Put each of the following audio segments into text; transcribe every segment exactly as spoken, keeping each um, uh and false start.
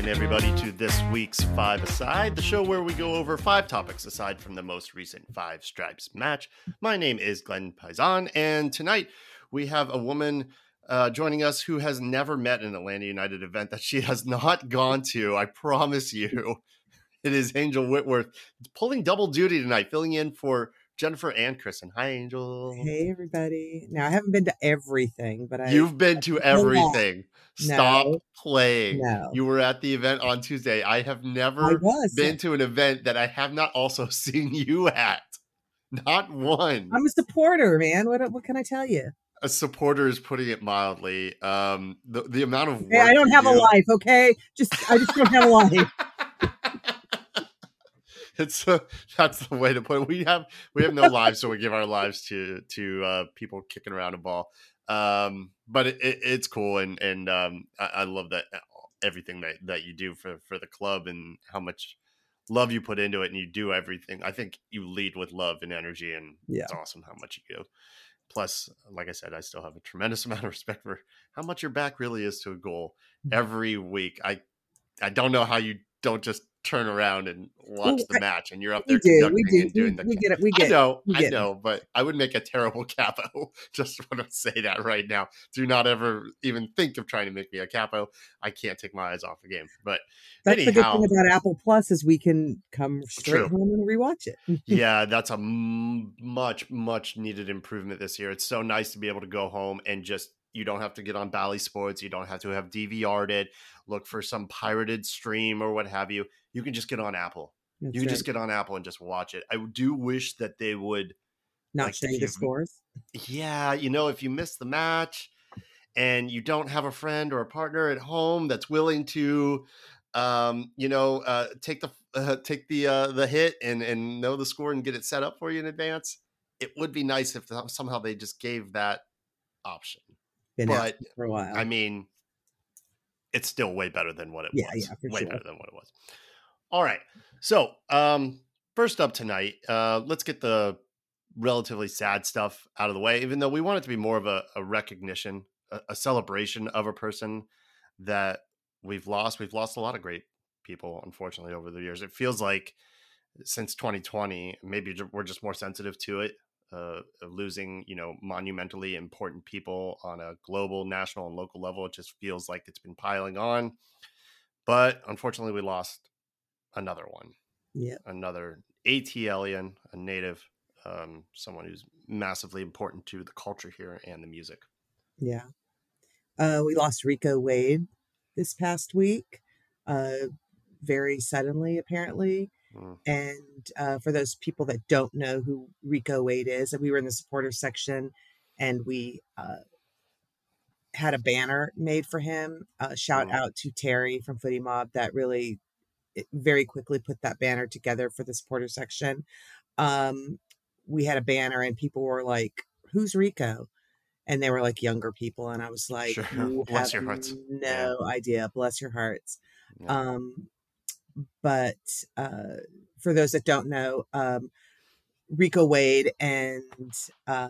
in, everybody, to this week's Five Aside, the show where we go over five topics aside from the most recent Five Stripes match. My name is Glenn Paisan, and tonight we have a woman uh, joining us who has never met an Atlanta United event that she has not gone to. I promise you. It is Angel Whitworth pulling double duty tonight, filling in for Jennifer and Kristen. Hi, Angel. Hey, everybody. Now, I haven't been to everything, but I... You've been to everything. Stop no, playing. No. You were at the event on Tuesday. I have never was, been yeah. to an event that I have not also seen you at. Not one. I'm a supporter, man. What what can I tell you? A supporter is putting it mildly. Um, the, the amount of work Hey, I don't have do... a life, okay? Just I just don't have a life. It's uh, that's the way to put it. We have we have no lives, so we give our lives to to uh, people kicking around a ball. Um, but it, it, it's cool, and and um, I, I love that everything that, that you do for, for the club and how much love you put into it, and you do everything. I think you lead with love and energy, and yeah. It's awesome how much you do. Plus, like I said, I still have a tremendous amount of respect for how much your back really is to a goal every week. I I don't know how you don't just turn around and watch Ooh, the I, match, and you're up there we do, conducting we do. and doing we, the. We get it. We get. I know, we I know, it. But I would make a terrible capo. Just want to say that right now. Do not ever even think of trying to make me a capo. I can't take my eyes off the game. But that's anyhow, the good thing about Apple Plus is we can come straight true. home and rewatch it. Yeah, that's a m- much much needed improvement this year. It's so nice to be able to go home and just. You don't have to get on Bally Sports. You don't have to have D V R'd it, look for some pirated stream or what have you. You can just get on Apple. That's you can right. just get on Apple and just watch it. I do wish that they would not like, change the scores. Yeah, you know, if you miss the match and you don't have a friend or a partner at home that's willing to, um, you know, uh, take the uh, take the uh, the hit and and know the score and get it set up for you in advance, it would be nice if somehow they just gave that option. Been but for a while. I mean, it's still way better than what it yeah, was. Yeah, for way sure. better than what it was. All right. So, um, first up tonight, uh, let's get the relatively sad stuff out of the way, even though we want it to be more of a, a recognition, a, a celebration of a person that we've lost. We've lost a lot of great people, unfortunately, over the years. It feels like since twenty twenty, maybe we're just more sensitive to it. Uh, of losing, you know, monumentally important people on a global, national, and local level. It just feels like it's been piling on. But unfortunately, we lost another one. Yeah. Another ATLian, a native, um, someone who's massively important to the culture here and the music. Yeah. Uh, we lost Rico Wade this past week, uh, very suddenly, apparently. Mm. And uh, for those people that don't know who Rico Wade is, we were in the supporter section and we uh, had a banner made for him. Uh, shout mm. out to Terry from Footy Mob that really very quickly put that banner together for the supporter section. Um, we had a banner and people were like, "Who's Rico?" And they were like younger people. And I was like, sure. you Bless have your hearts. No yeah. idea. Bless your hearts. Yeah. Um, but uh, for those that don't know, um, Rico Wade and uh,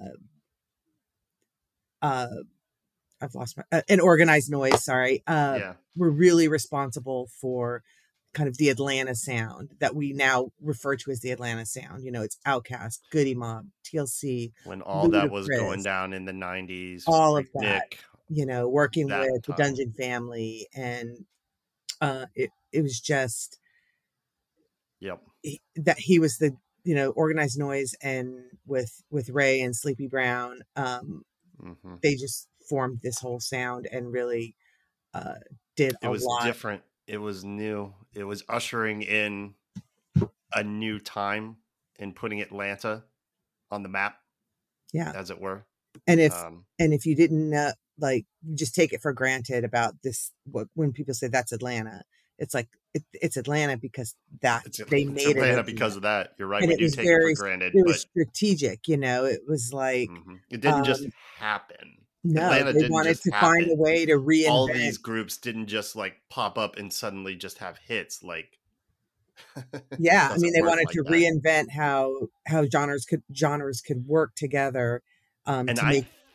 uh, I've lost my, uh, and Organized Noise, sorry, uh, yeah. were really responsible for kind of the Atlanta sound that we now refer to as the Atlanta sound. You know, it's Outkast, Goody Mob, T L C. When all Ludacris, that was going down in the nineties. All of that, Nick, you know, working with time. the Dungeon Family. And uh, it, it was just yep. he, that he was the, you know, Organized Noise, and with, with Ray and Sleepy Brown, um, mm-hmm. they just formed this whole sound and really uh, did it a was lot. different. It was new. It was ushering in a new time and putting Atlanta on the map. Yeah. As it were. And if, um, and if you didn't uh, like, just take it for granted about this, what, when people say that's Atlanta, it's like, it, it's Atlanta because that it's, they it's made Atlanta it Atlanta because of that. You're right. And We it do was take very, it for granted. it but was strategic, you know, it was like, mm-hmm. It didn't um, just happen. No, Atlanta they didn't wanted just to happen. find a way to reinvent. All these groups didn't just like pop up and suddenly just have hits. Like, yeah, I mean, they wanted like to that. reinvent how how genres could genres could work together um, and to I make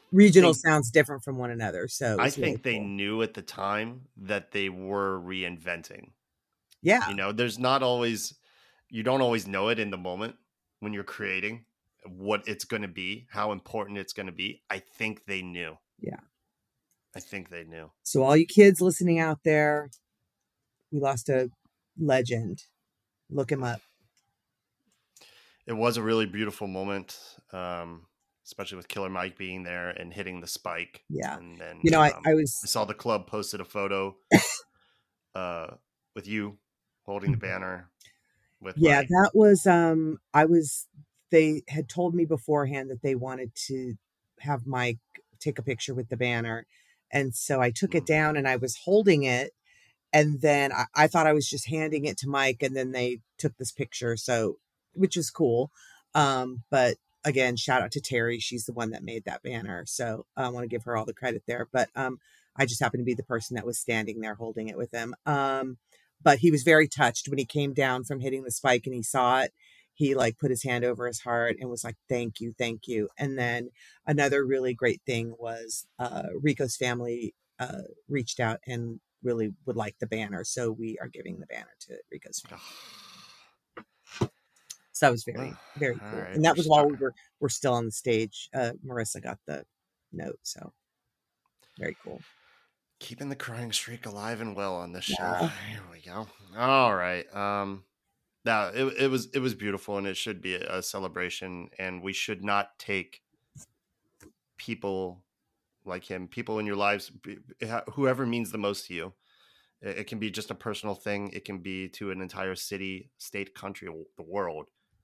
regional they, sounds different from one another. So it I was really think they cool. knew at the time that they were reinventing. Yeah. You know, there's not always, you don't always know it in the moment when you're creating what it's going to be, how important it's going to be. I think they knew. Yeah. I think they knew. So all you kids listening out there, we lost a legend. Look him up. It was a really beautiful moment, um, especially with Killer Mike being there and hitting the spike. Yeah. And then You know, I, um, I I was, saw the club posted a photo uh, with you holding the banner with yeah, my. that was, um, I was, they had told me beforehand that they wanted to have Mike take a picture with the banner. And so I took it Mm, down and I was holding it. And then I, I thought I was just handing it to Mike, and then they took this picture. So, which is cool. Um, but again, shout out to Terry. She's the one that made that banner. So I want to give her all the credit there. But um, I just happened to be the person that was standing there holding it with him. Um, but he was very touched when he came down from hitting the spike and he saw it. He like put his hand over his heart and was like, thank you, thank you. And then another really great thing was uh, Rico's family uh, reached out and really would like the banner. So we are giving the banner to Rico's family. So that was very, well, very all cool. right, And we're that was while start. we were, we're still on the stage. Uh, Marissa got the note. So very cool. Keeping the crying streak alive and well on this show. Yeah. Here we go. All right. Um, now it, it was it was beautiful, and it should be a, a celebration. And we should not take people like him, people in your lives, whoever means the most to you. It, it can be just a personal thing. It can be to an entire city, state, country, the world.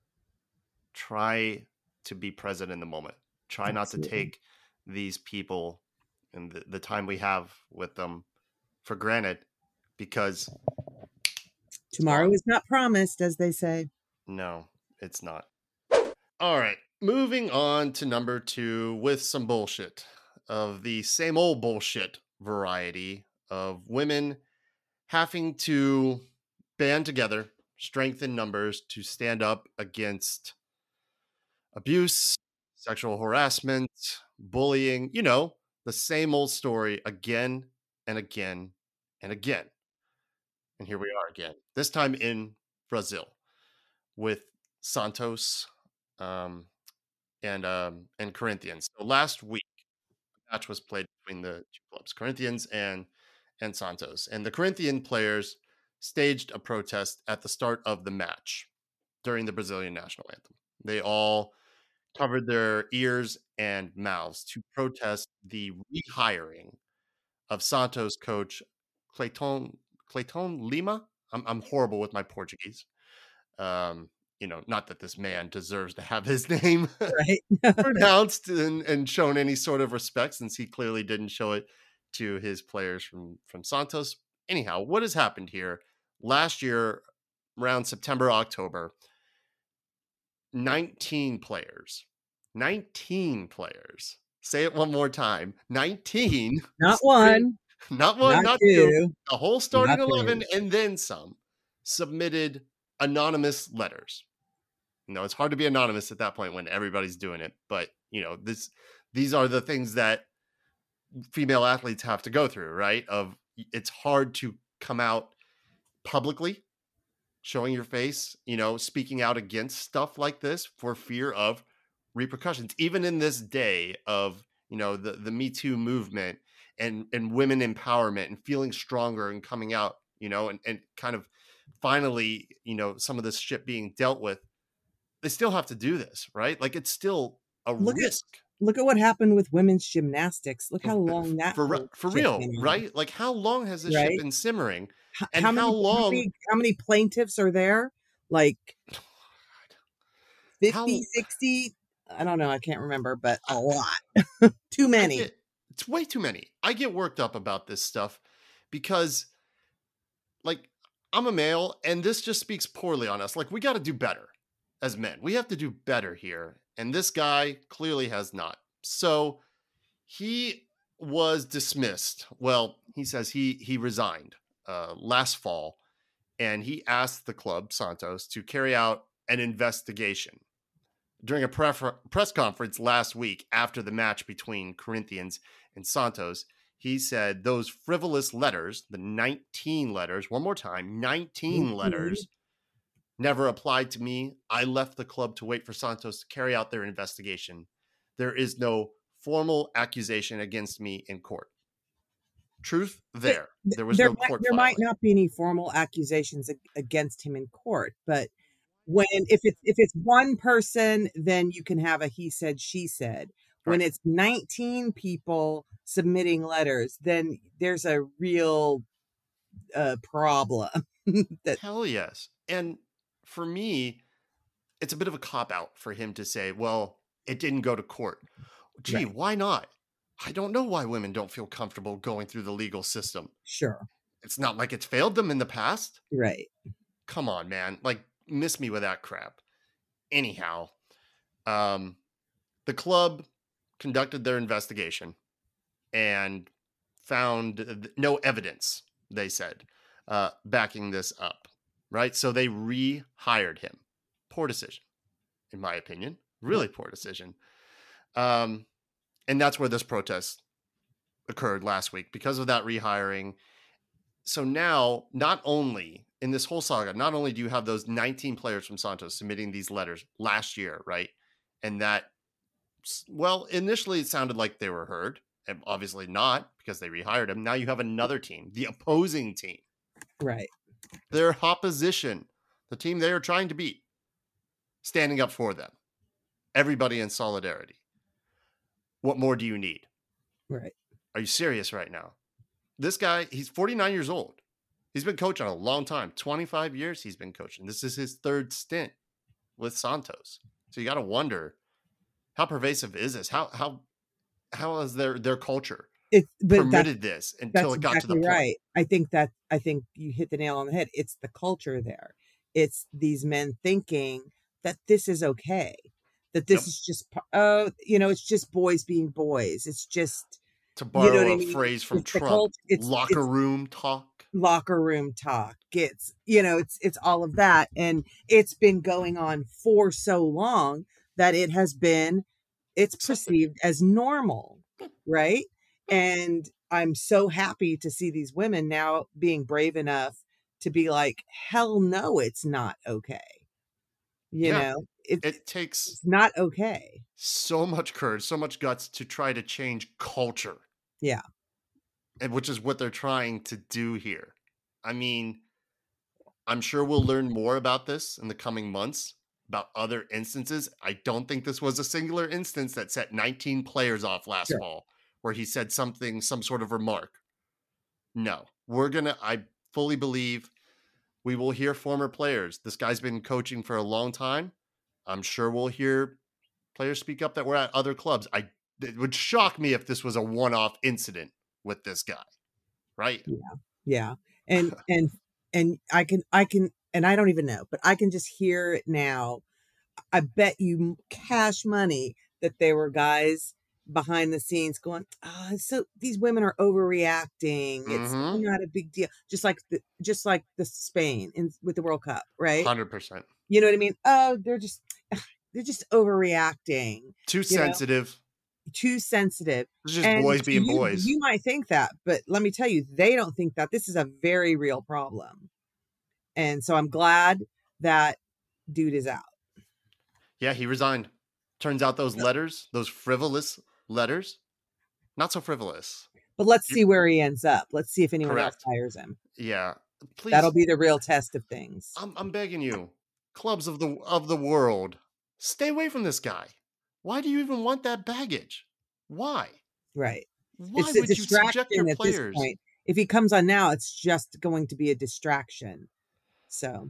Try to be present in the moment. Try not to Absolutely. take these people and the, the time we have with them for granted, because Tomorrow is not promised, as they say. no, it's not. All right, moving on to number two with some bullshit of the same old bullshit variety of women having to band together, strengthen numbers to stand up against abuse, sexual harassment, bullying, you know, the same old story again and again and again. And here we are again, this time in Brazil with Santos um, and um, and Corinthians. So last week, the match was played between the two clubs, Corinthians and and Santos. And the Corinthian players staged a protest at the start of the match during the Brazilian national anthem. They all covered their ears and mouths to protest the rehiring of Santos coach Clayton Clayton Lima. I'm I'm horrible with my Portuguese. Um, you know, not that this man deserves to have his name Right. pronounced and, and shown any sort of respect, since he clearly didn't show it to his players from from Santos. Anyhow, what has happened here? Last year, around September, October, nineteen players, nineteen players. Say it one more time. nineteen. Not one, Not one, not not two, two, the whole starting not eleven three. and then some submitted anonymous letters. You know, it's hard to be anonymous at that point when everybody's doing it, but you know, this these are the things that female athletes have to go through, right? Of it's hard to come out publicly, showing your face, you know, speaking out against stuff like this for fear of repercussions. Even in this day of, you know, the the Me Too movement and and women empowerment and feeling stronger and coming out, you know, and, and kind of finally, you know, some of this shit being dealt with, they still have to do this, right? Like it's still a Look at risk. look at what happened with women's gymnastics. Look how long that For whole for shit real, went on, right? Like how long has this shit right? been simmering? H- And how how many how long many how many plaintiffs are there? Like fifty, how sixty? I don't know, I can't remember, but a lot. Too I many. get it's way too many. I get worked up about this stuff because, like, I'm a male and this just speaks poorly on us. Like, we got to do better as men. We have to do better here. And this guy clearly has not. So he was dismissed. Well, he says he he resigned uh, last fall, and he asked the club Santos to carry out an investigation during a prefer- press conference last week after the match between Corinthians and Santos, he said those frivolous letters, the nineteen letters, one more time, nineteen Mhm. letters, never applied to me. I left the club to wait for Santos to carry out their investigation. There is no formal accusation against me in court. Truth there. There was there no might, court there might filing. not be any formal accusations ag- against him in court, but when if it's if it's one person, then you can have a he said she said. When Right. it's nineteen people submitting letters, then there's a real uh, problem. that Hell yes. And for me, it's a bit of a cop out for him to say, well, it didn't go to court. Gee, Right, why not? I don't know why women don't feel comfortable going through the legal system. sure, It's not like it's failed them in the past. right, Come on, man. Like, miss me with that crap. Anyhow, um, the club conducted their investigation and found th- no evidence, they said, uh, backing this up. Right. So they rehired him. Poor decision, in my opinion. Really yep, poor decision. Um, and that's where this protest occurred last week because of that rehiring. So now, not only in this whole saga, not only do you have those nineteen players from Santos submitting these letters last year, right? And that, well, initially it sounded like they were heard, and obviously not because they rehired him. Now you have another team, the opposing team, right. their opposition, the team they are trying to beat, standing up for them. Everybody in solidarity. What more do you need? Right. Are you serious right now? This guy, he's forty-nine years old. He's been coaching a long time. twenty-five years he's been coaching. This is his third stint with Santos. So you got to wonder, how pervasive is this? How how how has their their culture It's but that's permitted this until that's it got to the exactly point? right. I think that I think you hit the nail on the head. It's the culture there. It's these men thinking that this is okay. That this Yep. is just pa- oh, you know, it's just boys being boys. It's just To you know what borrow I a mean? phrase from It's the Trump, cult. It's locker it's room talk. locker room talk. It's you know, it's it's all of that, and it's been going on for so long that it has been it's Accepted. perceived as normal, right? And I'm so happy to see these women now being brave enough to be like, hell no, it's not okay. You Yeah. know, it, It takes it's not okay. so much courage, so much guts to try to change culture, Yeah, and which is what they're trying to do here. I mean, I'm sure we'll learn more about this in the coming months, about other instances. I don't think this was a singular instance that set nineteen players off last sure. fall where he said something, some sort of remark. No, we're going to, I fully believe we will hear former players. This guy's been coaching for a long time. I'm sure we'll hear players speak up that were at other clubs. I, it would shock me if this was a one off incident with this guy, right? Yeah. Yeah. And and and I can I can and I don't even know, but I can just hear it now. I bet you cash money that there were guys behind the scenes going, "Ah, so these women are overreacting. It's Mm-hmm. not a big deal." Just like the just like the Spain in with the World Cup, right? one hundred percent. You know what I mean? Oh, they're just they're just overreacting. Too You know, sensitive. too sensitive. It's just And boys to being you, boys. you might think that, but let me tell you, they don't think that. This is a very real problem. And so I'm glad that dude is out. Yeah, he resigned. Turns out those letters, those frivolous letters, not so frivolous. But let's You- see where he ends up. Let's see if anyone else Correct. hires him. Yeah, please. That'll be the real test of things. I'm, I'm begging you, clubs of the of the world, stay away from this guy. Why do you even want that baggage? Why? Right. Why It's a would you subject your distraction at this players? point. If he comes on now, it's just going to be a distraction. So,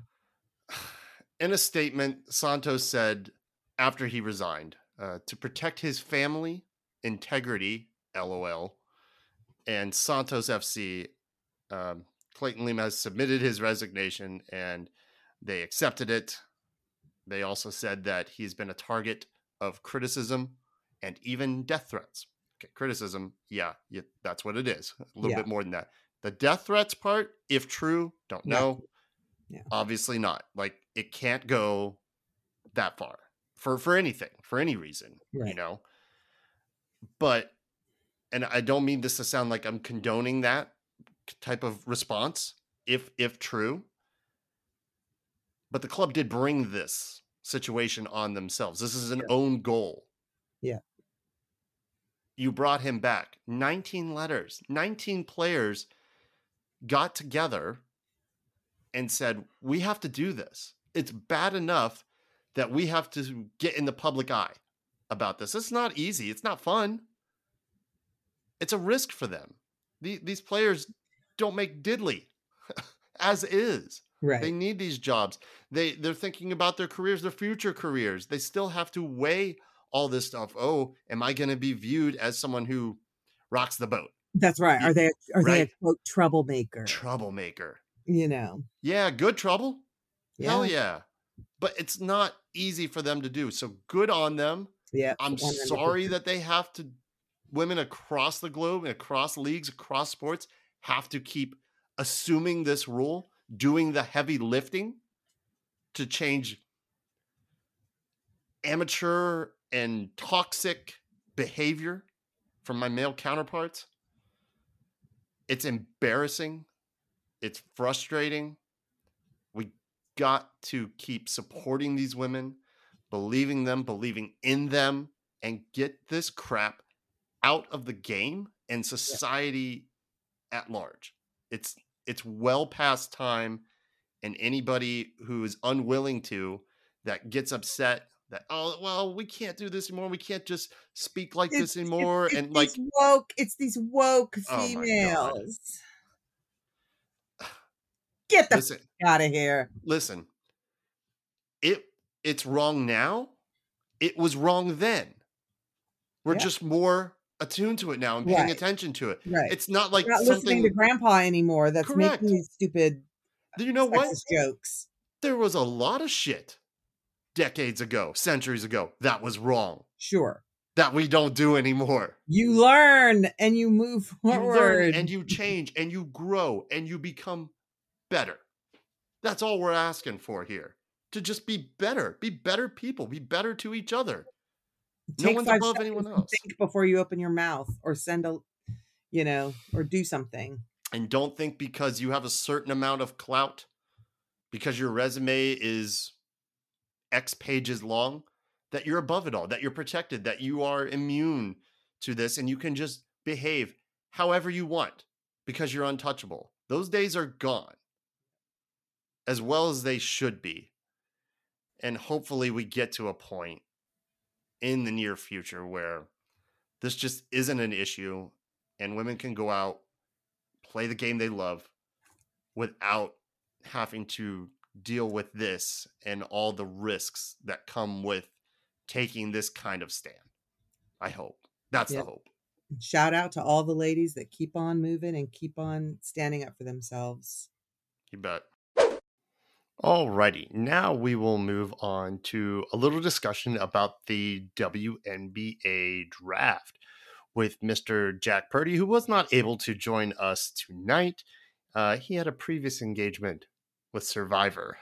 In a statement, Santos said after he resigned, uh, to protect his family, integrity, LOL, and Santos F C, um, Clayton Lima has submitted his resignation and they accepted it. They also said that he's been a target of criticism and even death threats. Okay, criticism, yeah, yeah, that's what it is. A little yeah. bit more than that. The death threats part, if true, don't Yeah. know. Yeah. Obviously not. Like, it can't go that far for for anything, for any reason, right. you know. But, and I don't mean this to sound like I'm condoning that type of response, if if true. But the club did bring this situation on themselves. This is an Yeah. own goal. Yeah. You brought him back. nineteen letters, nineteen players got together and said, we have to do this. It's bad enough that we have to get in the public eye about this. It's not easy. It's not fun. It's a risk for them. The, these players don't make diddly as is. Right. They need these jobs. They, they're thinking about their careers, their future careers. They still have to weigh all this stuff. Oh, am I going to be viewed as someone who rocks the boat? That's right. Are they are right? they a quote troublemaker? Troublemaker. You know. Yeah, good trouble. Yeah. Hell yeah. But it's not easy for them to do. So good on them. Yeah. I'm one hundred percent sorry that they have to, women across the globe and across leagues, across sports, have to keep assuming this rule, doing the heavy lifting to change amateur and toxic behavior from my male counterparts. It's embarrassing. It's frustrating. We got to keep supporting these women, believing them, believing in them, and get this crap out of the game and society yeah. at large. It's it's well past time, and anybody who is unwilling to, that gets upset that, oh, well, we can't do this anymore. We can't just speak like it's, this anymore. It's, it's and like woke, it's these woke oh females. Get the listen, f- out of here. Listen, it it's wrong now. It was wrong then. We're yeah. just more attuned to it now and paying right. attention to it. Right. It's not like We're not something listening to grandpa anymore. That's Correct. making these stupid you know what jokes. There was a lot of shit decades ago, centuries ago, that was wrong. Sure. That we don't do anymore. You learn and you move forward. You learn and you change and you grow and you become better. That's all we're asking for here. To just be better. Be better people. Be better to each other. Take no one's five above anyone else. Think before you open your mouth or send a, you know, or do something. And don't think because you have a certain amount of clout, because your resume is X pages long, that you're above it all, that you're protected, that you are immune to this, and you can just behave however you want because you're untouchable. Those days are gone, as well as they should be. And hopefully we get to a point in the near future where this just isn't an issue and women can go out, play the game they love without having to deal with this and all the risks that come with taking this kind of stand. I hope. That's yep. the hope. Shout out to all the ladies that keep on moving and keep on standing up for themselves. You bet. Alrighty, now we will move on to a little discussion about the W N B A draft with Mister Jack Purdy, who was not able to join us tonight. Uh, he had a previous engagement with Survivor.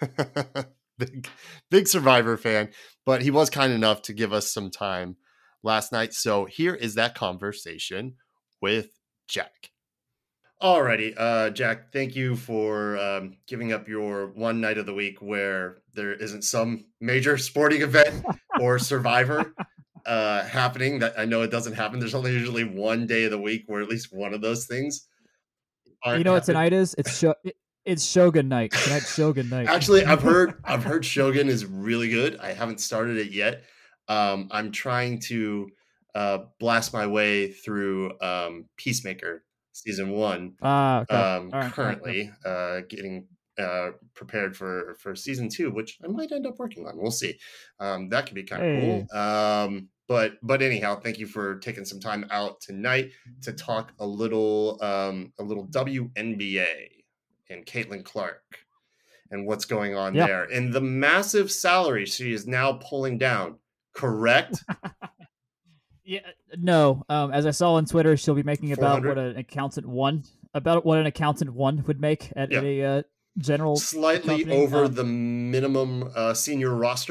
big, big Survivor fan, but he was kind enough to give us some time last night. So here is that conversation with Jack. Alrighty, uh, Jack, thank you for um, giving up your one night of the week where there isn't some major sporting event or Survivor uh, happening. That I know it doesn't happen. There's only usually one day of the week where at least one of those things aren't You know what happening. tonight is? It's Sho- it's Shogun night. Tonight's Shogun night. Actually, I've heard I've heard Shogun is really good. I haven't started it yet. Um, I'm trying to uh, blast my way through um, Peacemaker season one. Ah, okay. um, All right, currently all right. uh, getting uh, prepared for, for season two, which I might end up working on. We'll see. Um, that could be kind of Hey. cool. Um, but but anyhow, thank you for taking some time out tonight to talk a little um, a little W N B A and Caitlin Clark and what's going on Yeah. there and the massive salary she is now pulling down. Correct? Yeah, no. Um, as I saw on Twitter, she'll be making about four hundred? what an accountant one about what an accountant one would make at Yeah. a uh, general Slightly company. over Um, the minimum uh, senior roster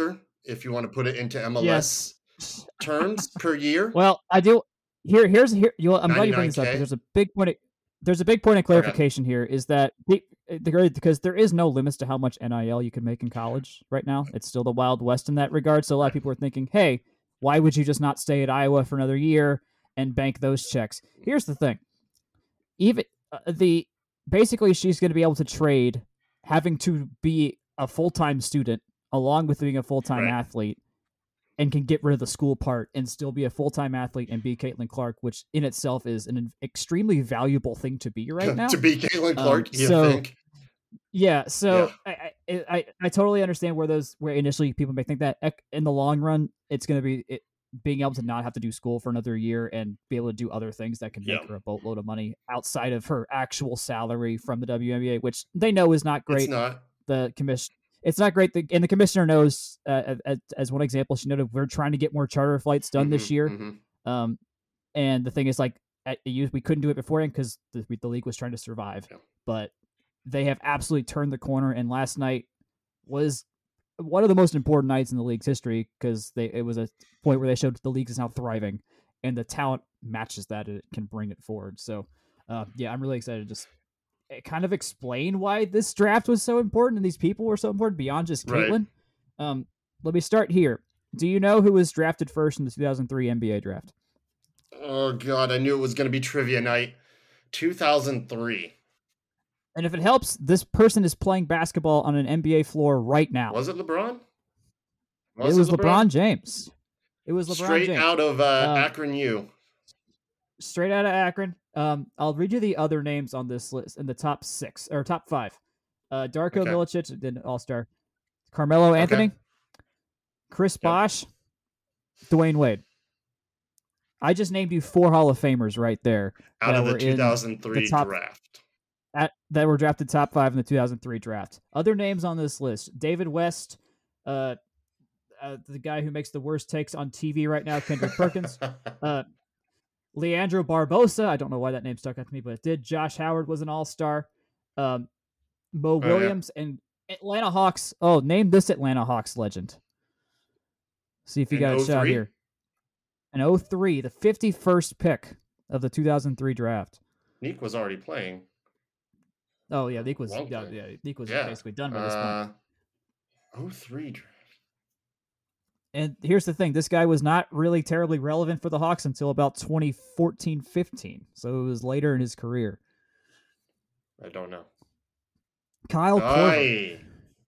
if you want to put it into M L S yes. terms per year. Well, I do. Here, here's here. You know, I'm glad you bring this up ninety-nine K? because there's a big point. Of, there's a big point of clarification here. Is that the, the, because there is no limits to how much N I L you can make in college right now. It's still the Wild West in that regard. So a lot of people are thinking, hey, why would you just not stay at Iowa for another year and bank those checks? Here's the thing. Even uh, the basically she's going to be able to trade having to be a full-time student along with being a full-time Right. athlete, and can get rid of the school part and still be a full-time athlete and be Caitlin Clark, which in itself is an extremely valuable thing to be right now. To be Caitlin Clark, um, you so, think? Yeah, so yeah. I, I, I I totally understand where those where initially people may think that in the long run it's going to be it, being able to not have to do school for another year and be able to do other things that can make yeah. her a boatload of money outside of her actual salary from the W N B A, which they know is not great. It's not. The commission. It's not great. The, and the commissioner knows, uh, as, as one example, she noted, we're trying to get more charter flights done mm-hmm, this year. Mm-hmm. Um, and the thing is, like, at, we couldn't do it beforehand because the, the league was trying to survive. Yeah. But they have absolutely turned the corner. And last night was one of the most important nights in the league's history because they it was a point where they showed the league is now thriving. And the talent matches that. It can bring it forward. So, uh, yeah, I'm really excited to just kind of explain why this draft was so important and these people were so important beyond just Caitlin. Right. Um, let me start here. Do you know who was drafted first in the two thousand three N B A draft? Oh, God, I knew it was going to be trivia night. two thousand three. And if it helps, this person is playing basketball on an N B A floor right now. Was it LeBron? Was it was it LeBron? LeBron James. It was LeBron Straight James. out of uh, um, Akron U. Straight out of Akron. Um, I'll read you the other names on this list in the top six or top five. Uh, Darko okay. Milicic, then All-Star. Carmelo Anthony. Okay. Chris yep. Bosh. Dwayne Wade. I just named you four Hall of Famers right there. Out of the two thousand three the top, draft. At, that were drafted top five in the two thousand three draft. Other names on this list. David West. Uh, uh, the guy who makes the worst takes on T V right now, Kendrick Perkins. uh, Leandro Barbosa, I don't know why that name stuck out to me, but it did. Josh Howard was an all-star. Um, Mo oh, Williams yeah. and Atlanta Hawks. Oh, name this Atlanta Hawks legend. See if you got a shot here. An oh three, the fifty-first pick of the two thousand three draft. Neek was already playing. Oh, yeah, Neek was, yeah, yeah, Neek was yeah. basically done by this uh, point. oh three draft. And here's the thing. This guy was not really terribly relevant for the Hawks until about twenty fourteen fifteen. So it was later in his career. I don't know. Kyle Korver.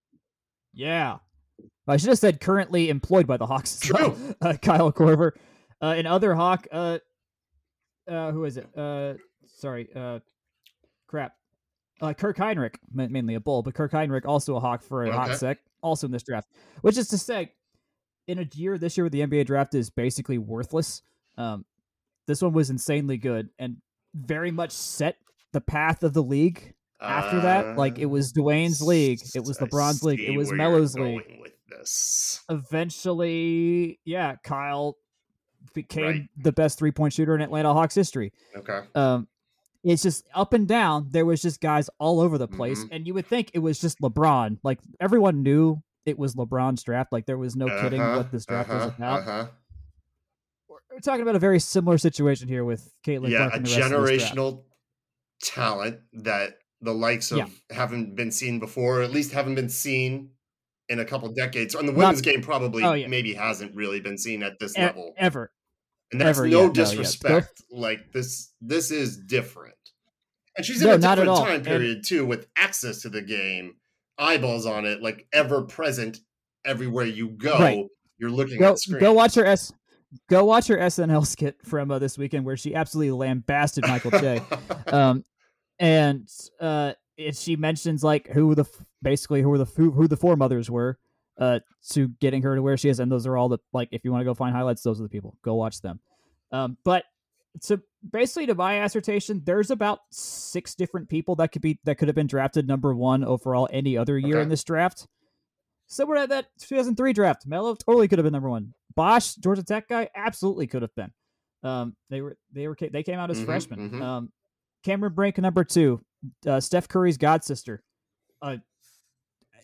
Yeah. I should have said currently employed by the Hawks as True. well. Uh, Kyle Korver. Uh, and other Hawk, uh, uh, who is it? Uh, sorry. Uh, crap. Uh, Kirk Heinrich, mainly a Bull, but Kirk Heinrich also a Hawk for a okay. hot sec, also in this draft. Which is to say, in a year this year where the N B A draft is basically worthless, um, this one was insanely good and very much set the path of the league after uh, that. Like, it was Dwayne's league. It was LeBron's league. It was Melo's league. With this. Eventually, yeah, Kyle became right. the best three-point shooter in Atlanta Hawks history. Okay. Um, it's just up and down. There was just guys all over the place. Mm-hmm. And you would think it was just LeBron. Like, everyone knew it was LeBron's draft. Like, there was no uh-huh, kidding what this draft uh-huh, was about. Uh-huh. We're talking about a very similar situation here with Caitlin yeah, Clark and a the rest generational of this talent that the likes of yeah. haven't been seen before, or at least haven't been seen in a couple decades. On the women's Not, game, probably oh, yeah. maybe hasn't really been seen at this e- level ever. And that's ever, no yeah, disrespect. No, like this, this is different. And she's in no, a different not time period and, too, with access to the game, eyeballs on it, like ever present everywhere you go. Right. You're looking go, at screen. Go watch her S. Go watch her S N L skit from uh, this weekend where she absolutely lambasted Michael Che, um, and uh, it, she mentions like who the basically who the who, who the foremothers were uh, to getting her to where she is, and those are all the like. If you want to go find highlights, those are the people. Go watch them. Um, but to basically to my assertion, there's about six different people that could be that could have been drafted number one overall any other year okay. in this draft. Similar to that two thousand three draft, Melo totally could have been number one. Bosh, Georgia Tech guy, absolutely could have been. Um, they were they were they came out as mm-hmm, freshmen. Mm-hmm. Um, Cameron Brink, number two, uh, Steph Curry's god sister. Uh,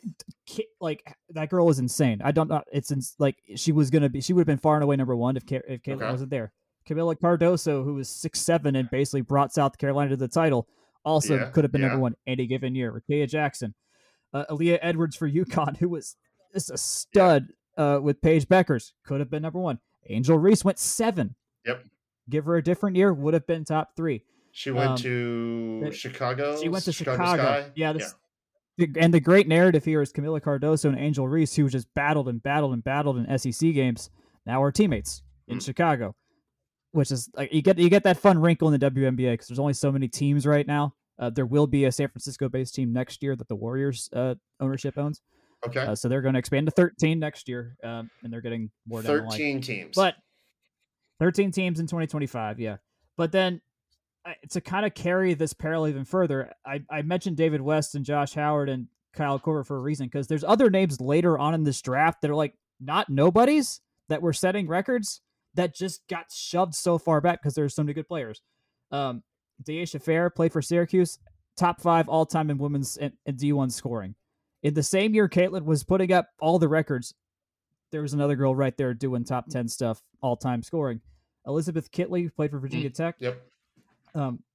like that girl is insane. I don't know. It's in, like she was gonna be. She would have been far and away number one if if Caitlin okay. wasn't there. Camila Cardoso, who was six seven and basically brought South Carolina to the title, also yeah, could have been yeah. number one any given year. Rakea Jackson, uh, Aaliyah Edwards for UConn, who was just a stud yeah. uh, with Paige Beckers, could have been number one. Angel Reese went seven. Yep. Give her a different year, would have been top three. She went um, to the, Chicago. She went to Chicago. Chicago yeah, this, yeah. The, and the great narrative here is Camila Cardoso and Angel Reese, who just battled and battled and battled in S E C games, now are teammates in mm. Chicago, which is like you get you get that fun wrinkle in the W N B A because there's only so many teams right now. Uh, there will be a San Francisco-based team next year that the Warriors uh, ownership owns. Okay, uh, so they're going to expand to thirteen next year, um, and they're getting more down the line. thirteen teams, but thirteen teams in twenty twenty-five. Yeah, but then. To kind of carry this parallel even further, I, I mentioned David West and Josh Howard and Kyle Korver for a reason, because there's other names later on in this draft that are like not nobodies that were setting records that just got shoved so far back because there's so many good players. Um, Deaisha Fair played for Syracuse, top five all time in women's and, and D one scoring. In the same year Caitlin was putting up all the records, there was another girl right there doing top ten stuff, all time scoring. Elizabeth Kitley played for Virginia mm, Tech. Yep. Um,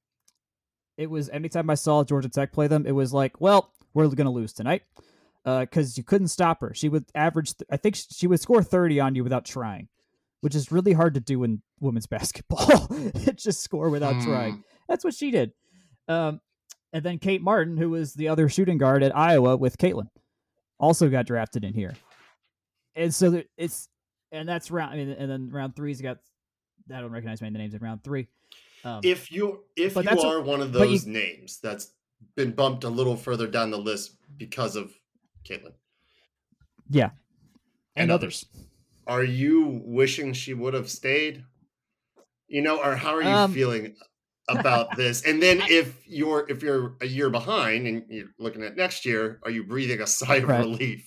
it was anytime I saw Georgia Tech play them, it was like, well, we're going to lose tonight because uh, you couldn't stop her. She would average, th- I think she would score thirty on you without trying, which is really hard to do in women's basketball. Just score without mm. trying. That's what she did. Um, and then Kate Martin, who was the other shooting guard at Iowa with Caitlin, also got drafted in here. And so it's, and that's round, I mean, and then round three's got, I don't recognize many of the names in round three. Um, if you if you are a, one of those you, names that's been bumped a little further down the list because of Caitlin, yeah, and, and others, others, are you wishing she would have stayed? You know, or how are you um, feeling about this? And then if you're if you're a year behind and you're looking at next year, are you breathing a sigh of right. relief?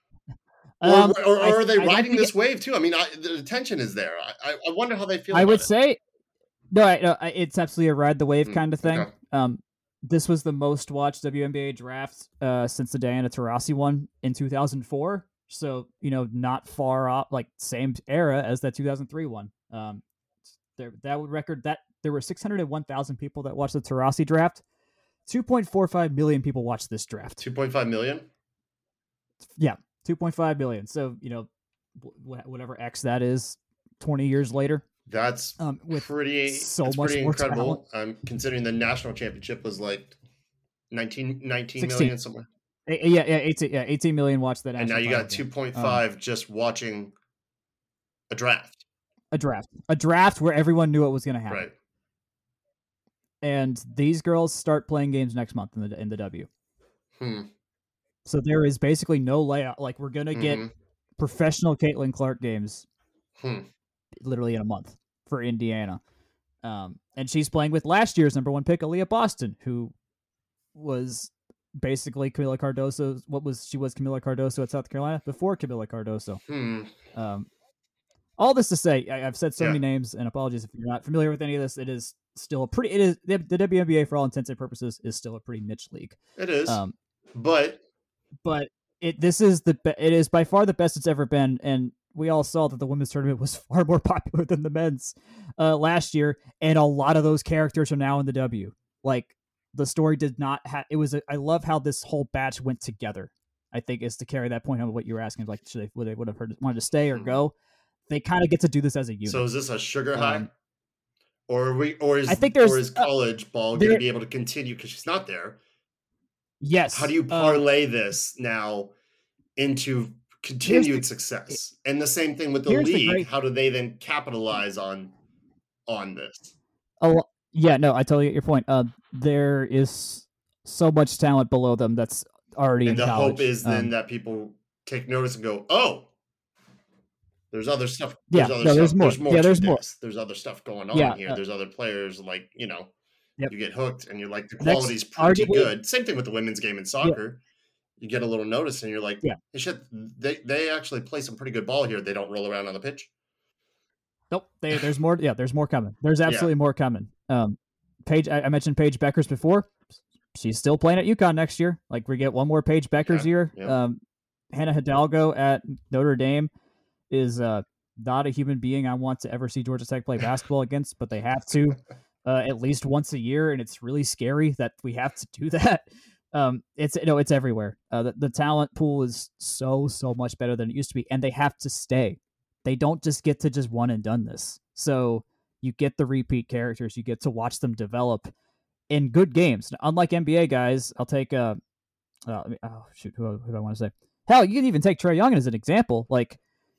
Um, or, or, or are I, they riding this it, wave too? I mean, I, the tension is there. I, I wonder how they feel. I about would it. say. No, I, no, it's absolutely a ride the wave kind of thing. Okay. Um, this was the most watched W N B A draft uh, since the Diana Taurasi one in two thousand four. So, you know, not far off, like same era as that two thousand three one. Um, there, that would record that there were six hundred one thousand people that watched the Taurasi draft. two point four five million people watched this draft. two point five million? Yeah, two point five million. So, you know, wh- whatever X that is, twenty years later. That's um, with pretty, so much pretty more incredible. Um, considering the national championship was like nineteen, nineteen sixteen million somewhere. Yeah, yeah, eighteen, yeah, eighteen million watched that. And now you got two point five um, just watching a draft. A draft. A draft where everyone knew what was going to happen. Right. And these girls start playing games next month in the in the W. Hmm. So there is basically no layout. Like we're going to get mm-hmm. professional Caitlin Clark games. Hmm. Literally in a month for Indiana. Um, and she's playing with last year's number one pick, Aaliyah Boston, who was basically Camila Cardoso. What was she was Camila Cardoso at South Carolina before Camila Cardoso. Hmm. Um, all this to say, I, I've said so yeah. many names, and apologies if you're not familiar with any of this. It is still a pretty, it is the, the W N B A for all intents and purposes is still a pretty niche league. It is. Um, but, but it, this is the, it is by far the best it's ever been. And we all saw that the women's tournament was far more popular than the men's uh, last year, and a lot of those characters are now in the W. Like the story did not have. It was. A, I love how this whole batch went together. I think is to carry that point on what you were asking. Like, should they would they would have heard, wanted to stay or go? They kind of get to do this as a unit. So is this a sugar high, um, or are we, or is I think there's, or is college uh, ball going to be able to continue because she's not there? Yes. How do you parlay um, this now into continued the, success? And the same thing with the league. The great, How do they then capitalize on on this? Oh yeah, no, I totally get your point. Uh, there is so much talent below them that's already and in the college. hope is then um, that people take notice and go, oh, there's other stuff. There's yeah, other no, stuff. there's more. There's more. Yeah, there's more. This. There's other stuff going on yeah, here. uh, there's other players like, you know, yep. you get hooked and you're like, the quality's Next, pretty arguably, good. Same thing with the women's game in soccer. Yeah. You get a little notice and you're like, yeah, hey, shit, they, they actually play some pretty good ball here. They don't roll around on the pitch. Nope. They, there's more. Yeah, there's more coming. There's absolutely yeah. more coming. Um, Paige, I, I mentioned Paige Beckers before. she's still playing at UConn next year. Like we get one more Paige Beckers Okay. year. Yep. Um, Hannah Hidalgo at Notre Dame is uh, not a human being I want to ever see Georgia Tech play basketball against, but they have to uh, at least once a year, and it's really scary that we have to do that. Um, it's you know it's everywhere. Uh, the, the talent pool is so so much better than it used to be, and they have to stay. They don't just get to just one and done this. So you get the repeat characters, you get to watch them develop in good games. Unlike N B A guys, I'll take uh, uh oh shoot, who, who do I want to say? Hell, you can even take Trae Young as an example. Like,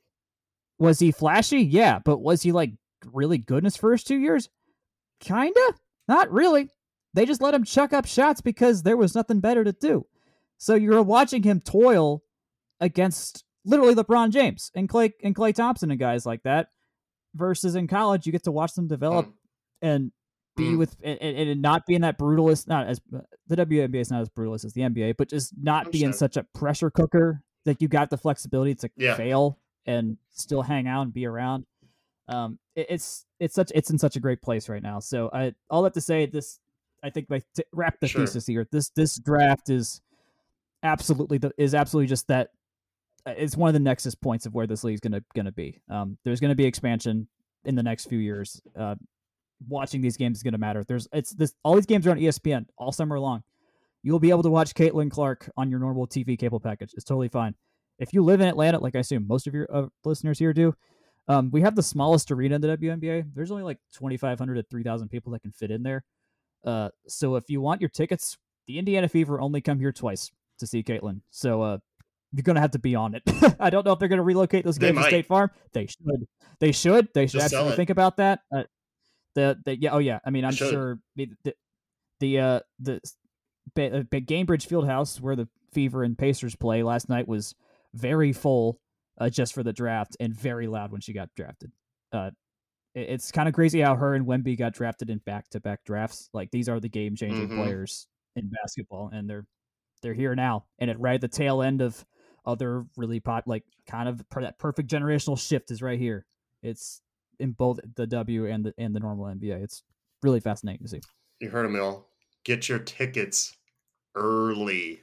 was he flashy? Yeah, but was he like really good in his first two years? Kinda, not really. They just let him chuck up shots because there was nothing better to do. So you're watching him toil against literally LeBron James and Clay and Clay Thompson and guys like that. Versus in college, you get to watch them develop mm. and be mm. with and, and not being that brutalist. Not as the W N B A is not as brutalist as the N B A, but just not I'm being sure. such a pressure cooker that you got the flexibility to yeah. fail and still hang out and be around. Um, it, it's it's such it's in such a great place right now. So I all that to say this. I think I t- wrap the sure. thesis here. This this draft is absolutely the, is absolutely just that. It's one of the nexus points of where this league is gonna gonna be. Um, there's gonna be expansion in the next few years. Uh, watching these games is gonna matter. There's it's this all these games are on E S P N all summer long. You'll be able to watch Caitlin Clark on your normal T V cable package. It's totally fine. If you live in Atlanta, like I assume most of your uh, listeners here do, um, we have the smallest arena in the W N B A. There's only like twenty-five hundred to three thousand people that can fit in there. Uh, so if you want your tickets, the Indiana Fever only come here twice to see Caitlin. So uh, you're going to have to be on it. I don't know if they're going to relocate those games to State Farm. They should. They should. They should Just absolutely think about that. Uh, the, the yeah. Oh yeah. I mean, I'm sure the the, the uh the, the Gainbridge Fieldhouse where the Fever and Pacers play last night was very full uh, just for the draft and very loud when she got drafted. Uh, It's kind of crazy how her and Wemby got drafted in back-to-back drafts. Like these are the game-changing mm-hmm. players in basketball, and they're they're here now. And at right at the tail end of other really pop, like kind of per, that perfect generational shift is right here. It's in both the W and the and the normal N B A. It's really fascinating to see. You heard him, all. Get your tickets early.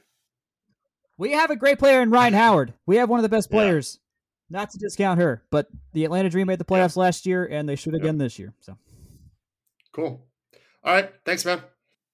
We have a great player in Ryan Howard. We have one of the best players. Yeah. Not to discount her, but the Atlanta Dream made the playoffs yeah. last year, and they should again yeah. this year. So, cool. All right. Thanks, man.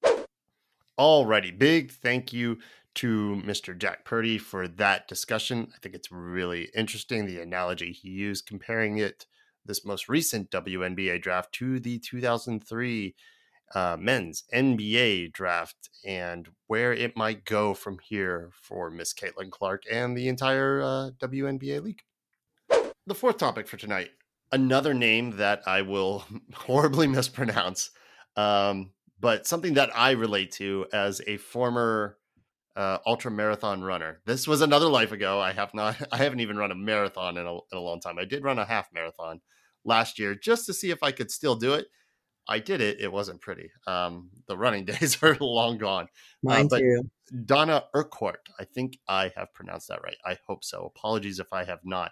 Alrighty. Big thank you to Mister Jack Purdy for that discussion. I think it's really interesting, the analogy he used, comparing it, this most recent W N B A draft, to the two thousand three uh, men's N B A draft and where it might go from here for Miss Caitlin Clark and the entire uh, W N B A league. The fourth topic for tonight, another name that I will horribly mispronounce, um, but something that I relate to as a former uh, ultra marathon runner. This was another life ago. I have not, I haven't even run a marathon in a, in a long time. I did run a half marathon last year just to see if I could still do it. I did it. It wasn't pretty. Um, the running days are long gone. Mine uh, but too. Donna Urquhart, I think I have pronounced that right. I hope so. Apologies if I have not.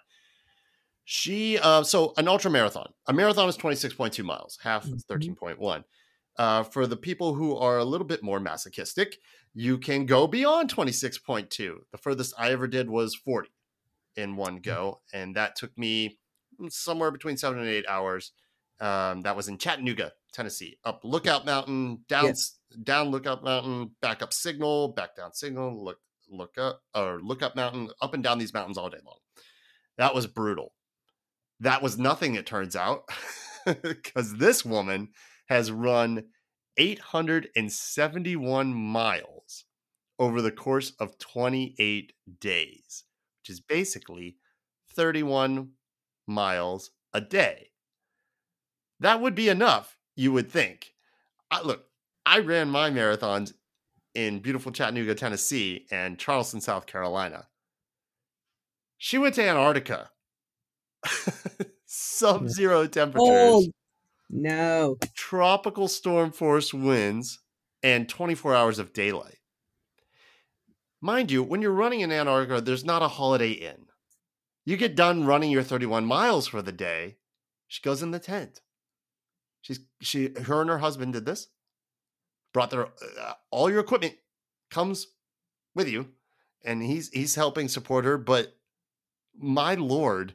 She, uh, so an ultra marathon, a marathon is twenty-six point two miles, half is thirteen point one. Uh, for the people who are a little bit more masochistic, you can go beyond twenty-six point two. The furthest I ever did was forty in one go. And that took me somewhere between seven and eight hours. Um, that was in Chattanooga, Tennessee, up Lookout Mountain, down, yes. down Lookout Mountain, back up Signal, back down Signal, look, look up or Lookout Mountain, up and down these mountains all day long. That was brutal. That was nothing, it turns out, because this woman has run eight hundred seventy-one miles over the course of twenty-eight days, which is basically thirty-one miles a day. That would be enough, you would think. I, look, I ran my marathons in beautiful Chattanooga, Tennessee, and Charleston, South Carolina. She went to Antarctica. Sub-zero temperatures. Oh, no. Tropical storm force winds and twenty-four hours of daylight. Mind you, when you're running in Antarctica, there's not a Holiday Inn. You get done running your thirty-one miles for the day, she goes in the tent. She's she her and her husband did this. brought their uh, all your equipment comes with you, and he's he's helping support her. But my lord,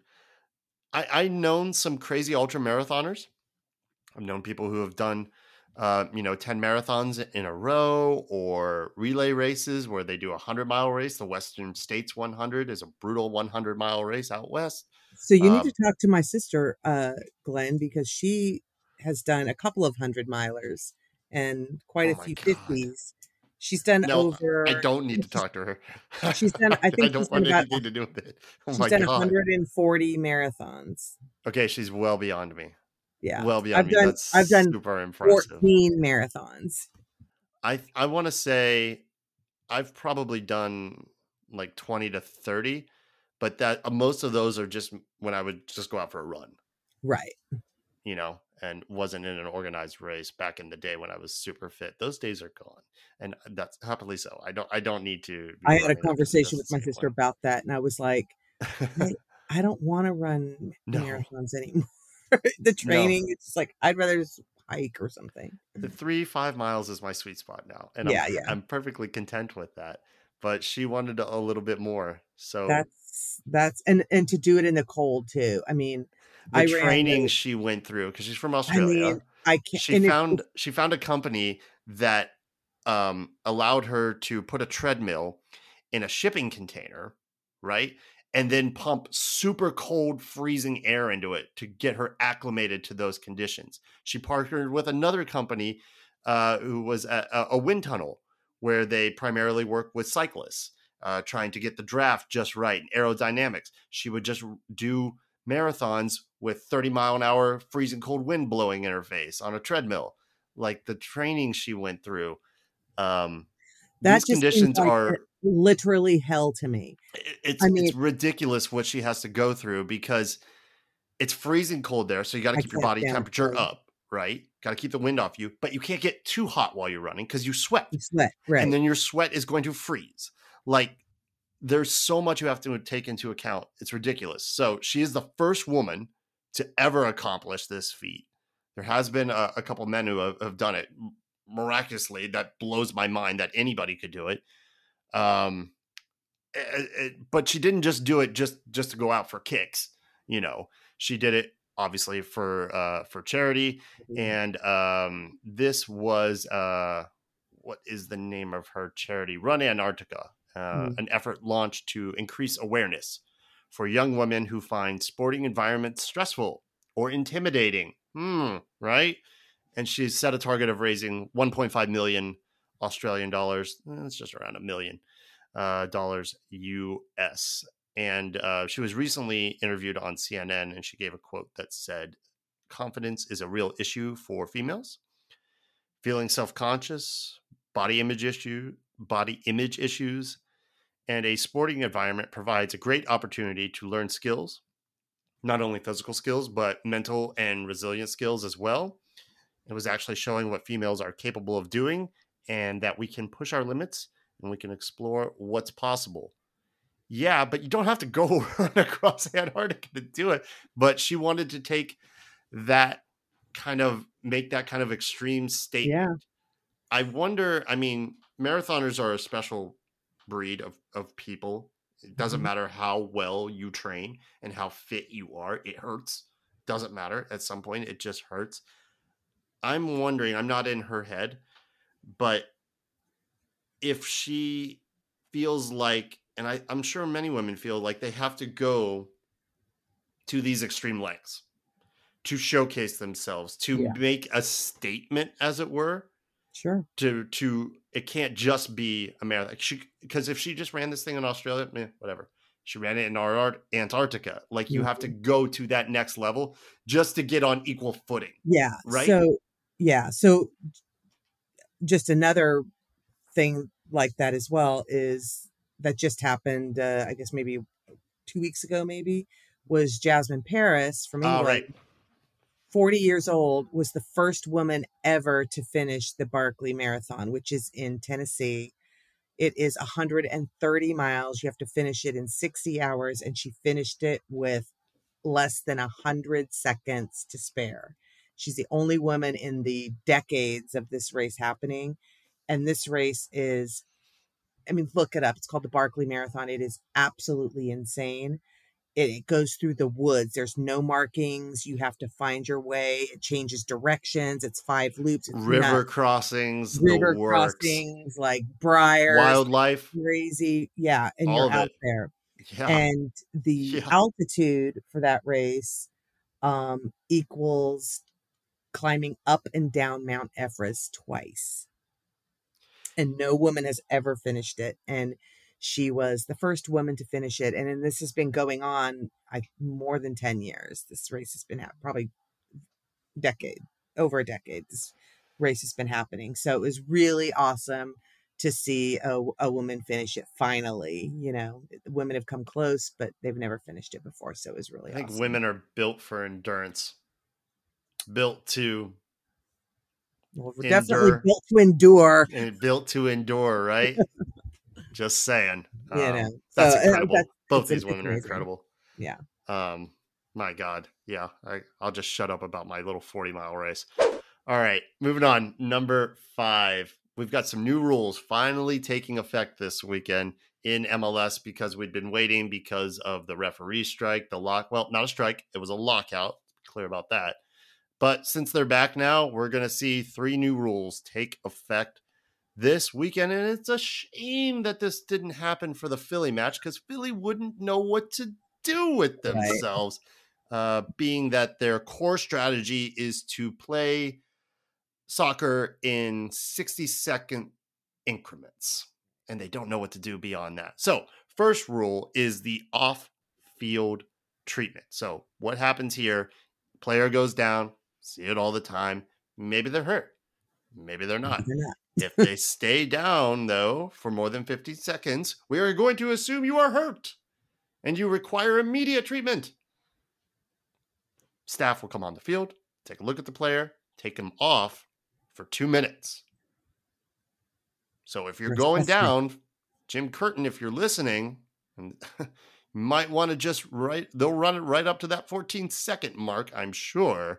I I known some crazy ultra marathoners. I've known people who have done, uh, you know, ten marathons in a row, or relay races where they do a hundred mile race. The Western States one hundred is a brutal one hundred mile race out west. So you need Um, to talk to my sister, uh, Glenn, because she has done a couple of hundred milers and quite oh a my few God. fifties. She's done No, over. I don't need to she's, talk to her. she's done. I I think she's don't done want about. anything to do with it. Oh She's my done God. one hundred forty marathons. Okay, she's well beyond me. Yeah, Well beyond I've me. done. That's I've done super impressive. fourteen marathons. I I want to say I've probably done like twenty to thirty, but that uh, most of those are just when I would just go out for a run, Right. you know, and wasn't in an organized race back in the day when I was super fit. Those days are gone, and that's happily so. I don't I don't need to be I had a running conversation just with my the same sister about that, and I was like, I, I don't want to run No, marathons anymore. The no. training, it's just like I'd rather just hike or something. The three, five miles is my sweet spot now, and I'm Yeah, per- yeah. I'm perfectly content with that. But she wanted a little bit more, so That's that's and and to do it in the cold too. I mean, the I ran training the. she went through, because she's from I mean, Australia, I can't. she And it's, found it's she found a company that um, allowed her to put a treadmill in a shipping container, right? And then pump super cold, freezing air into it to get her acclimated to those conditions. She partnered with another company uh, who was a, a wind tunnel, where they primarily work with cyclists, uh, trying to get the draft just right and aerodynamics. She would just do marathons with thirty mile an hour freezing cold wind blowing in her face on a treadmill. Like the training she went through, um, that these just seems conditions like are literally hell to me. it's I mean, it's ridiculous what she has to go through, because it's freezing cold there, so you got to I keep your can't body stand temperature cold. up, right? Got to keep the wind off you, but you can't get too hot while you're running because you sweat, You sweat, right? and then your sweat is going to freeze. Like, there's so much you have to take into account. It's ridiculous. So she is the first woman to ever accomplish this feat. There has been a, a couple men who have, have done it miraculously. That blows my mind that anybody could do it. Um, it, it, but she didn't just do it just just to go out for kicks. You know, she did it obviously for uh, for charity. And um, this was uh, what is the name of her charity? Run Antarctica. Uh, Mm. an effort launched to increase awareness for young women who find sporting environments stressful or intimidating. Hmm, right? And she's set a target of raising one point five million Australian dollars. It's just around a million uh, dollars U S. And uh, she was recently interviewed on C N N, and she gave a quote that said, "Confidence is a real issue for females. Feeling self-conscious, body image issue, body image issues, and a sporting environment provides a great opportunity to learn skills, not only physical skills, but mental and resilient skills as well." It was actually showing what females are capable of doing, and that we can push our limits and we can explore what's possible. Yeah, but you don't have to go run across Antarctica to do it. But she wanted to take that kind of, make that kind of extreme statement. Yeah. I wonder, I mean, marathoners are a special breed of, of people. It doesn't Mhm. matter how well you train and how fit you are. It hurts. Doesn't matter. At some point, it just hurts. I'm wondering, I'm not in her head, but if she feels like, and I, I'm sure many women feel like they have to go to these extreme lengths to showcase themselves, to Yeah. make a statement, as it were. Sure. To to it can't just be a marathon. She, because if she just ran this thing in Australia, eh, whatever. She ran it in our Antarctica. Like, you Mhm. have to go to that next level just to get on equal footing. Yeah. Right? So yeah. So just another thing like that as well is that just happened. Uh, I guess maybe two weeks ago, maybe, was Jasmine Paris from All England. right. forty years old, was the first woman ever to finish the Barkley Marathon, which is in Tennessee. It is one hundred thirty miles. You have to finish it in sixty hours, and she finished it with less than one hundred seconds to spare. She's the only woman in the decades of this race happening. And this race is, I mean, look it up. It's called the Barkley Marathon. It is absolutely insane. It, it goes through the woods. There's no markings. You have to find your way. It changes directions. It's five loops. It's river nuts. crossings, river the works, crossings, like briars, wildlife, crazy. Yeah. And all you're of out it. there. Yeah. And the Yeah. altitude for that race um, equals climbing up and down Mount Everest twice. And no woman has ever finished it. And she was the first woman to finish it. And, and this has been going on I, more than ten years. This race has been ha- probably decade, over a decade. This race has been happening. So it was really awesome to see a, a woman finish it finally. You know, women have come close, but they've never finished it before. So it was really I think awesome. women are built for endurance, built to Well, we're definitely endure, built to endure. and built to endure, right? Just saying. Um, You know, that's so, uh, incredible. that's- Both it's- these it's women are amazing. incredible. Yeah. Um, my God. Yeah. I, I'll just shut up about my little forty mile race. All right. Moving on. Number five. We've got some new rules finally taking effect this weekend in M L S because we'd been waiting because of the referee strike, the lock. Well, not a strike. It was a lockout. Clear about that. But since they're back now, we're going to see three new rules take effect this weekend. And it's a shame that this didn't happen for the Philly match because Philly wouldn't know what to do with themselves, right. uh, being that their core strategy is to play soccer in sixty second increments. And they don't know what to do beyond that. So first rule is the off-field treatment. So what happens here? Player goes down, see it all the time. Maybe they're hurt. Maybe they're not. Maybe they're not. If they stay down, though, for more than fifty seconds, we are going to assume you are hurt and you require immediate treatment. Staff will come on the field, take a look at the player, take him off for two minutes. So if you're going down, Jim Curtin, if you're listening, and you might want to just right, they'll run it right up to that fourteen second mark, I'm sure.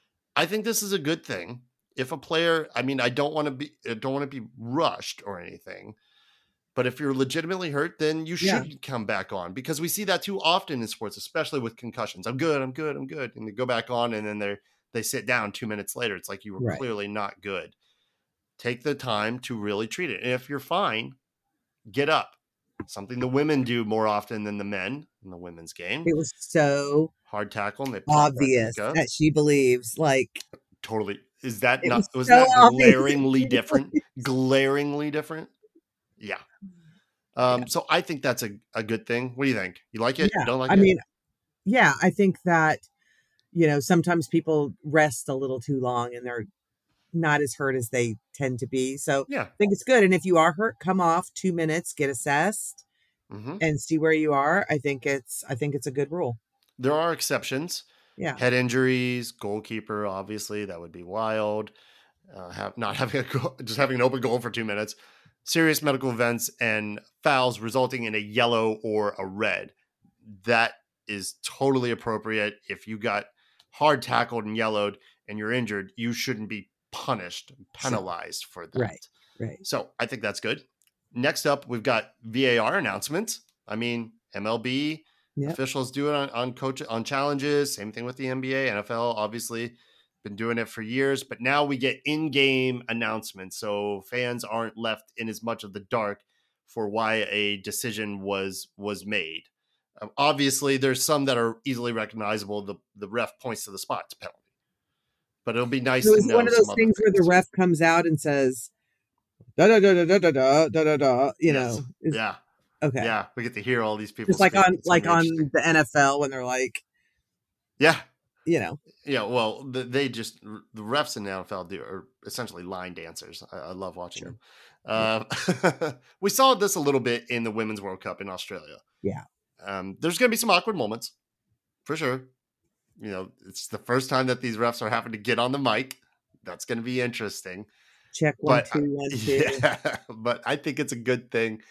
I think this is a good thing. If a player, I mean, I don't want to be, I don't want to be rushed or anything, but if you're legitimately hurt, then you should yeah. come back on, because we see that too often in sports, especially with concussions. I'm good, I'm good, I'm good. And they go back on and then they they sit down two minutes later. It's like you were right. clearly not good. Take the time to really treat it. And if you're fine, get up. Something the women do more often than the men in the women's game. It was so hard tackle. And they obvious that, that she believes, like, totally. Is that not, was, was so that glaringly different? Glaringly different? Yeah. Um, yeah. So I think that's a, a good thing. What do you think? You like it? Yeah. You don't like I it? I mean, yeah, I think that, you know, sometimes people rest a little too long and they're not as hurt as they tend to be. So yeah. I think it's good. And if you are hurt, come off two minutes, get assessed mm-hmm. and see where you are. I think it's, I think it's a good rule. There are exceptions. Yeah. Head injuries, goalkeeper, obviously that would be wild. Uh, have not having a goal, just having an open goal for two minutes, serious medical events and fouls resulting in a yellow or a red. That is totally appropriate. If you got hard tackled and yellowed and you're injured, you shouldn't be punished, penalized for that. Right, right. So I think that's good. Next up, we've got V A R announcements. I mean, M L B yep. officials do it on, on coach on challenges. Same thing with the N B A, N F L, obviously been doing it for years, but now we get in-game announcements. So fans aren't left in as much of the dark for why a decision was, was made. Um, obviously there's some that are easily recognizable. The, the ref points to the spot, it's penalty. But it'll be nice so to know. It's one of those things where the ref comes out and says, da da da da da da da da da da. You yes. know, yeah, okay, yeah. We get to hear all these people. Just like on like on the N F L when they're like, yeah, you know, yeah. Well, the, they just the refs in the N F L do are essentially line dancers. I, I love watching sure. them. Uh, we saw this a little bit in the Women's World Cup in Australia. Yeah, um, there's going to be some awkward moments for sure. You know, it's the first time that these refs are having to get on the mic. That's going to be interesting. Check one, but, two, one, two. Yeah, but I think it's a good thing.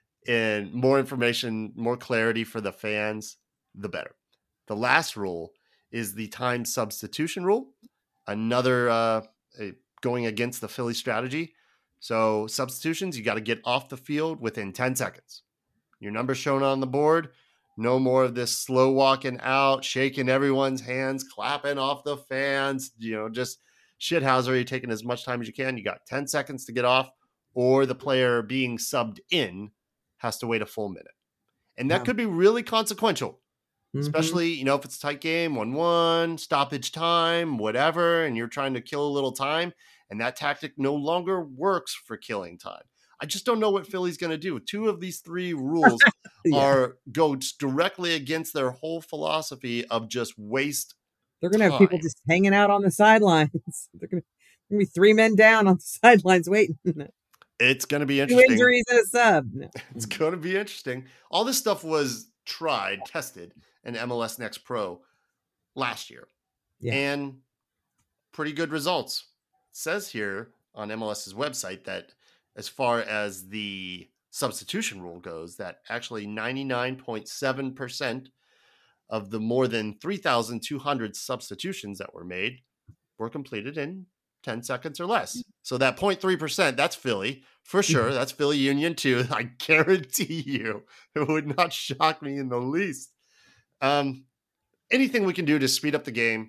And more information, more clarity for the fans, the better. The last rule is the time substitution rule. another uh, going against the Philly strategy. So substitutions, you got to get off the field within ten seconds. Your number shown on the board. No more of this slow walking out, shaking everyone's hands, clapping off the fans, you know, just shithousery. You're taking as much time as you can. You got ten seconds to get off, or the player being subbed in has to wait a full minute. And that wow. could be really consequential, mm-hmm. especially, you know, if it's a tight game, one one, stoppage time, whatever, and you're trying to kill a little time, and that tactic no longer works for killing time. I just don't know what Philly's going to do. Two of these three rules yeah. are go directly against their whole philosophy of just waste. They're going to have people just hanging out on the sidelines. They're going to be three men down on the sidelines waiting. It's going to be interesting. Two injuries and a sub. No. It's going to be interesting. All this stuff was tried, tested in M L S Next Pro last year. Yeah. And pretty good results. It says here on MLS's website that as far as the substitution rule goes, that actually ninety-nine point seven percent of the more than three thousand two hundred substitutions that were made were completed in ten seconds or less. So that zero point three percent, that's Philly for sure. That's Philly Union too. I guarantee you it would not shock me in the least. Um, anything we can do to speed up the game,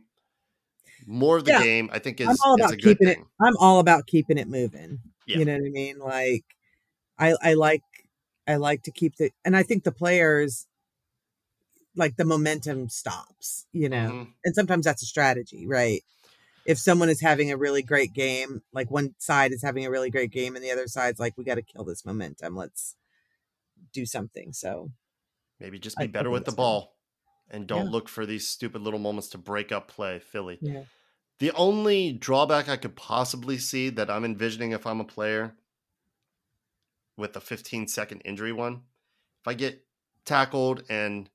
more of the yeah, game, I think is, I'm all is about a good keeping thing. It, I'm all about keeping it moving. Yeah. You know what I mean? Like I, I like, I like to keep the, and I think the players, like the momentum stops, you know, mm-hmm. and sometimes that's a strategy, right? If someone is having a really great game, like one side is having a really great game and the other side's like, we got to kill this momentum. Let's do something. So maybe just be I better with the ball and don't yeah. look for these stupid little moments to break up play, Philly. Yeah. The only drawback I could possibly see that I'm envisioning if I'm a player with the fifteen second injury one, if I get tackled and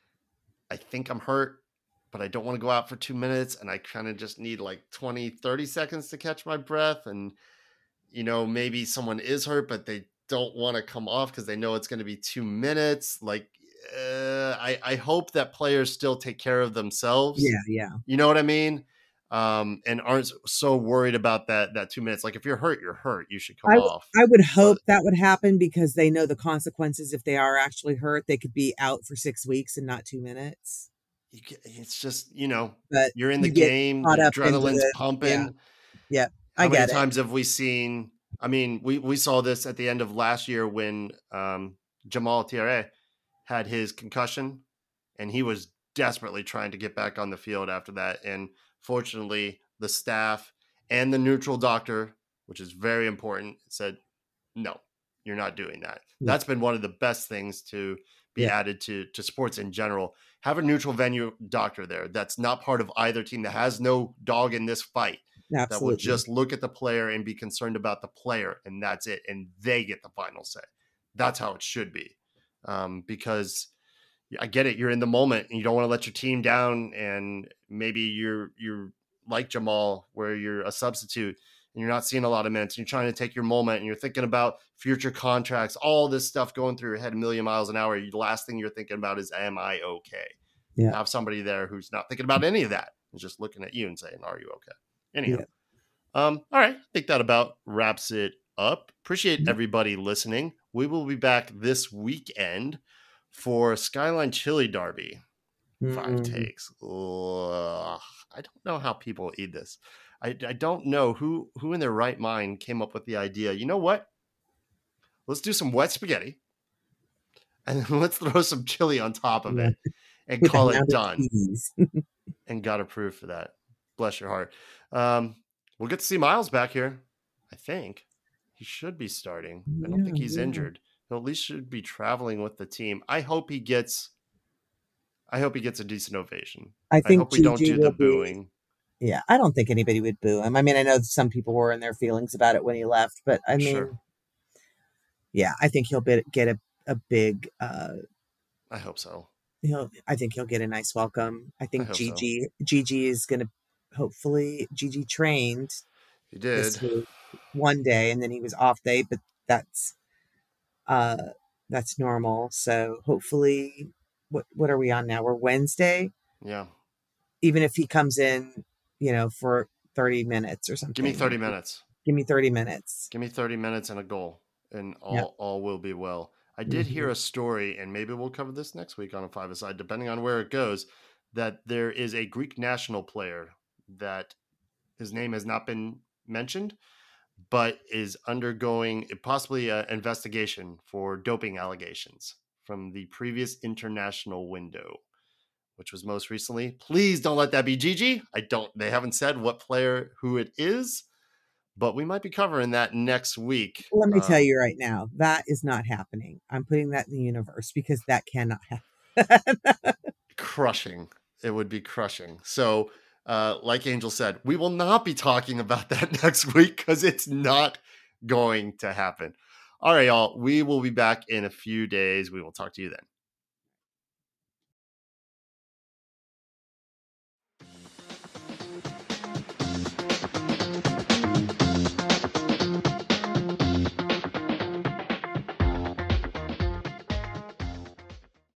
I think I'm hurt, but I don't want to go out for two minutes and I kind of just need like twenty, thirty seconds to catch my breath. And, you know, maybe someone is hurt, but they don't want to come off because they know it's going to be two minutes. Like, uh, I, I hope that players still take care of themselves. Yeah, yeah. You know what I mean? Um, and aren't so worried about that that two minutes. Like if you're hurt, you're hurt. You should come I, off. I would hope but, that would happen because they know the consequences. If they are actually hurt, they could be out for six weeks and not two minutes. You get, it's just, you know, but you're in the game, the adrenaline's the, pumping. Yeah, yeah I How get many it. times have we seen? I mean, we we saw this at the end of last year when um, Jamal Thierry had his concussion, and he was desperately trying to get back on the field after that. And fortunately, the staff and the neutral doctor, which is very important, said, no, you're not doing that. Yeah. That's been one of the best things to be yeah. added to, to sports in general. Have a neutral venue doctor there that's not part of either team, that has no dog in this fight. Absolutely. That will just look at the player and be concerned about the player, and that's it. And they get the final say. That's how it should be. Um, because I get it. You're in the moment and you don't want to let your team down. And maybe you're, you're like Jamal, where you're a substitute and you're not seeing a lot of minutes and you're trying to take your moment and you're thinking about future contracts, all this stuff going through your head a million miles an hour. The last thing you're thinking about is, am I okay? Yeah. Have somebody there who's not thinking about any of that. Is just looking at you and saying, are you okay? Anyhow. Yeah. Um, all right. I think that about wraps it up. Appreciate everybody listening. We will be back this weekend for Skyline Chili Derby. Five mm. takes. Ugh. I don't know how people eat this. I, I don't know who, who in their right mind came up with the idea. You know what? Let's do some wet spaghetti and then let's throw some chili on top of it and call it done. And got approved for that. Bless your heart. Um, we'll get to see Miles back here. I think he should be starting. I don't yeah, think he's yeah. injured. He'll at least should be traveling with the team. I hope he gets, I hope he gets a decent ovation. I think I hope we don't do the booing. Be, yeah. I don't think anybody would boo him. I mean, I know some people were in their feelings about it when he left, but I mean, sure. yeah, I think he'll be, get a, a big, uh, I hope so. He'll, I think he'll get a nice welcome. I think I Gigi, so. Gigi is going to, hopefully Gigi trained he did this week, one day and then he was off day, but that's uh that's normal. So hopefully what what are we on now? We're Wednesday. Yeah. Even if he comes in, you know, for thirty minutes or something. Give me thirty minutes. Give me thirty minutes. Give me thirty minutes and a goal, and all, yep. all will be well. I did mm-hmm. hear a story, and maybe we'll cover this next week on a five-a-side, depending on where it goes, that there is a Greek national player that his name has not been mentioned, but is undergoing possibly an investigation for doping allegations from the previous international window, which was most recently. Please don't let that be Gigi. I don't, they haven't said what player, who it is, but we might be covering that next week. Let me um, tell you right now, that is not happening. I'm putting that in the universe because that cannot happen. Crushing. It would be crushing. So, uh, like Angel said, we will not be talking about that next week because it's not going to happen. All right, y'all. We will be back in a few days. We will talk to you then.